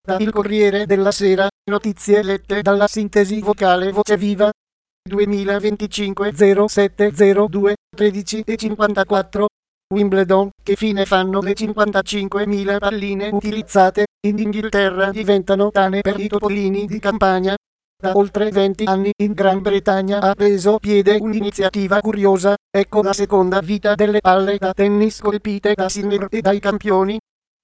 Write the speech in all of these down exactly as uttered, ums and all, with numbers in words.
Da Il Corriere della Sera, notizie lette dalla sintesi vocale Voce Viva. duemilaventicinque zero sette zero due tredici e cinquantaquattro. Wimbledon, che fine fanno le cinquantacinquemila palline utilizzate in Inghilterra diventano tane per i topolini di campagna. Da oltre venti anni in Gran Bretagna ha preso piede un'iniziativa curiosa, ecco la seconda vita delle palle da tennis colpite da Sinner e dai campioni.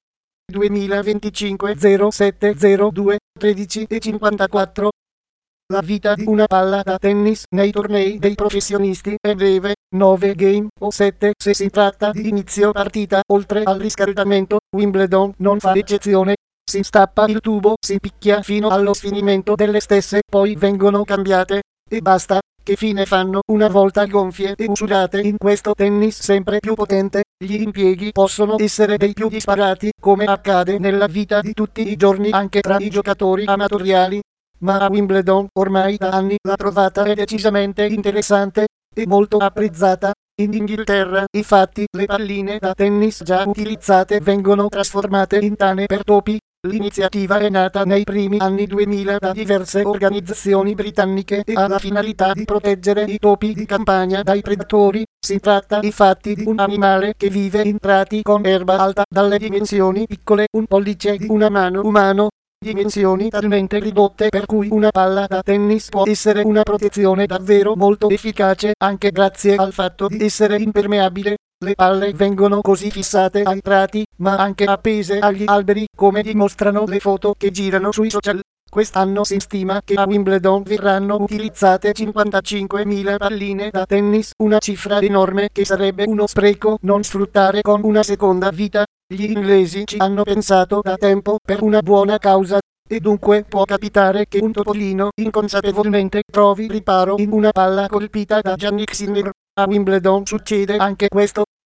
duemilaventicinque zero sette zero due tredici e cinquantaquattro. La vita di una palla da tennis nei tornei dei professionisti è breve, nove game o sette se si tratta di inizio partita. Oltre al riscaldamento, Wimbledon non fa eccezione. Si stappa il tubo, si picchia fino allo sfinimento delle stesse, poi vengono cambiate. E basta. Che fine fanno una volta gonfie e usurate in questo tennis sempre più potente? Gli impieghi possono essere dei più disparati, come accade nella vita di tutti i giorni anche tra i giocatori amatoriali. Ma a Wimbledon ormai da anni la trovata è decisamente interessante e molto apprezzata. In Inghilterra, infatti, le palline da tennis già utilizzate vengono trasformate in tane per topi. L'iniziativa è nata nei primi anni duemila da diverse organizzazioni britanniche e ha la finalità di proteggere i topi di campagna dai predatori. Si tratta infatti di un animale che vive in prati con erba alta dalle dimensioni piccole, un pollice di una mano umano. Dimensioni talmente ridotte per cui una palla da tennis può essere una protezione davvero molto efficace anche grazie al fatto di essere impermeabile. Le palle vengono così fissate ai prati, ma anche appese agli alberi, come dimostrano le foto che girano sui social. Quest'anno si stima che a Wimbledon verranno utilizzate cinquantacinquemila palline da tennis, una cifra enorme che sarebbe uno spreco non sfruttare con una seconda vita. Gli inglesi ci hanno pensato da tempo per una buona causa, e dunque può capitare che un topolino inconsapevolmente trovi riparo in una palla colpita da Jannik Sinner. A Wimbledon succede anche questo.